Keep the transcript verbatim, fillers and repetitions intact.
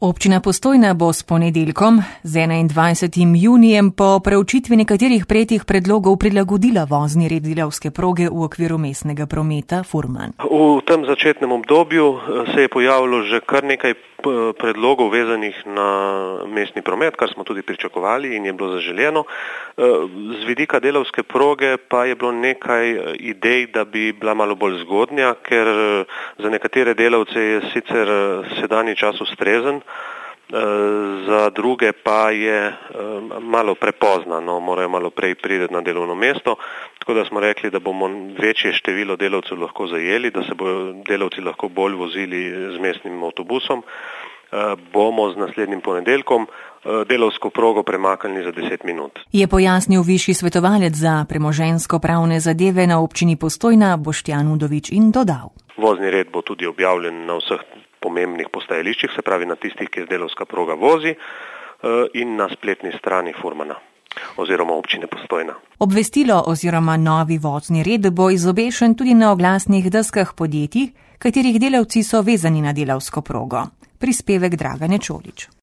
Občina Postojna bo s ponedeljkom, z enaindvajsetim junijem, po preučitvi nekaterih prejetih predlogov prilagodila vozni red delavske proge v okviru mestnega prometa Furman. V tem začetnem obdobju se je pojavilo že kar nekaj predlogov vezanih na mestni promet, kar smo tudi pričakovali in je bilo zaželjeno. Z vidika delavske proge pa je bilo nekaj idej, da bi bila malo bolj zgodnja, ker za nekatere delavce je sicer sedanji čas ustrezen, za druge pa je malo prepozna, no, morajo malo prej priti na delovno mesto, tako da smo rekli, da bomo večje število delavcev lahko zajeli, da se bodo delavci lahko bolj vozili z mestnim avtobusom. Bomo z naslednjim ponedeljkom delavsko progo premaknili za deset minut. Je pojasnil višji svetovalec za premoženjsko-pravne zadeve na občini Postojna Boštjan Udovič in dodal. Vozni red bo tudi objavljen na vseh pomembnih postajališčih, se pravi na tistih, kjer delavska proga vozi, in na spletni strani Furmana oziroma občine Postojna. Obvestilo oziroma novi vozni red bo izobešen tudi na oglasnih deskah podjetij, katerih delavci so vezani na delavsko progo. Prispevek Dragane Čolič.